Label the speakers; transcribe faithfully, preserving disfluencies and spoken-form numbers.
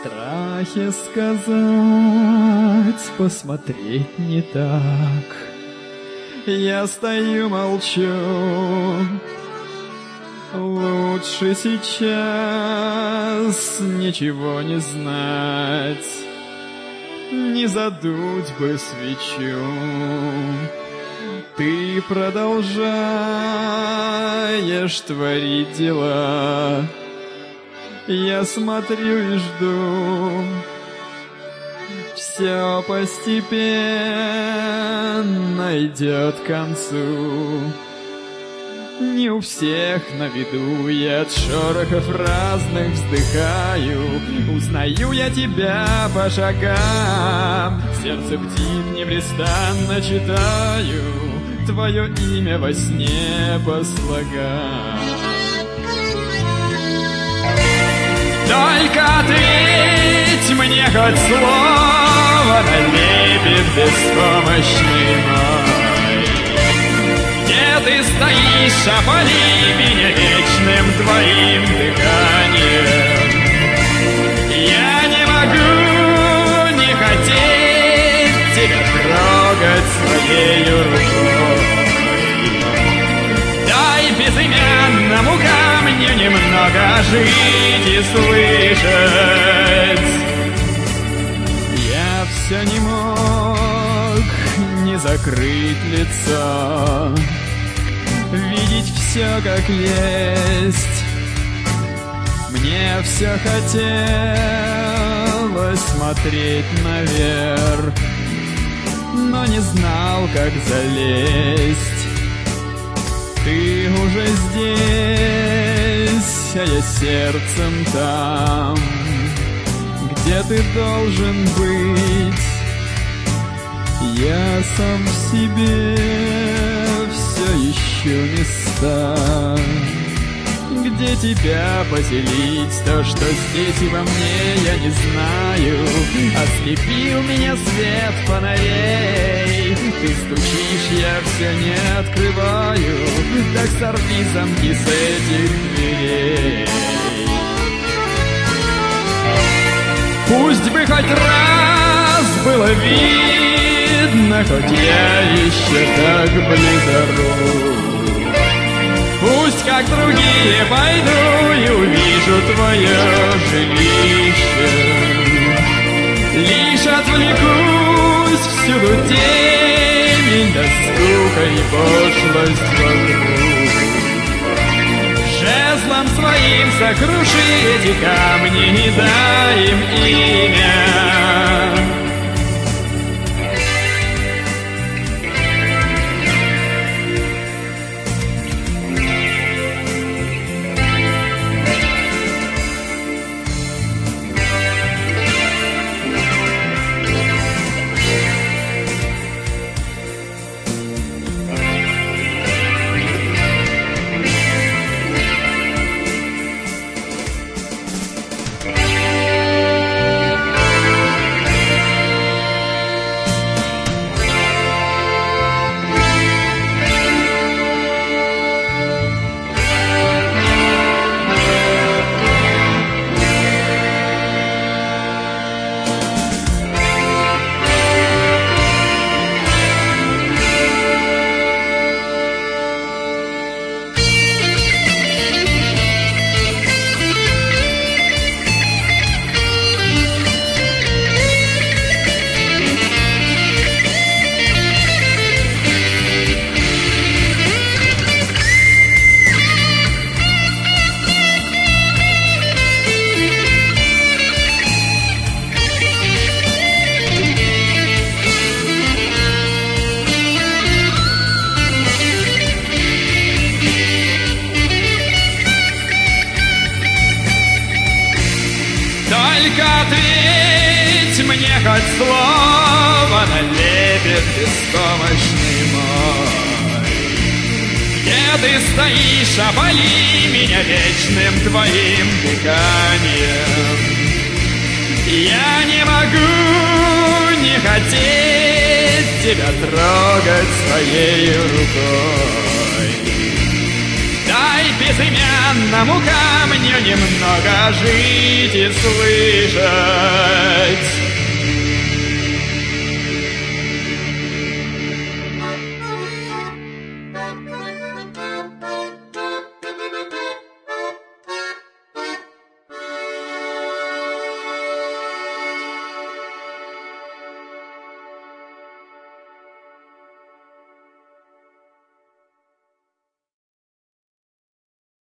Speaker 1: страхе сказать, посмотреть не так. Я стою, молчу. Лучше сейчас ничего не знать, не задуть бы свечу. Ты продолжаешь творить дела. Я смотрю и жду. Все постепенно идет к концу. Не у всех на виду, я от шорохов разных вздыхаю. Узнаю я тебя по шагам, сердце бдит, непрестанно читаю твое имя во сне по слогам. Только ответь мне хоть слово на лепет беспомощный мой. Где ты стоишь, опали меня вечным твоим дыханием. Я не могу не хотеть тебя трогать своей рукой. Дай безымянному камню немного жить и слышать. Я все не мог не закрыть лицо, видеть все как есть. Мне все хотелось смотреть наверх, но не знал, как залезть. Ты уже здесь, а я сердцем там, где ты должен быть. Я сам в себе все ищу места, где тебя поселить. То, что здесь и во мне, я не знаю. Ослепил меня свет фонарей. Ты стучишь, я все не открываю. Так сорви замки с этих дверей. Пусть бы хоть раз было видно, хоть я еще так близорук. Пусть, как другие, пойду и увижу твое жилище. Лишь отвлекусь, всюду темень, да скука и пошлость вокруг. Жезлом своим сокруши эти камни и дай им имя. Только ответь мне хоть слово на лепет беспомощный мой. Где ты стоишь, опали меня вечным твоим дыханием. Я не могу не хотеть тебя трогать своей рукой. Дай безымянному камню немного жить и слышать.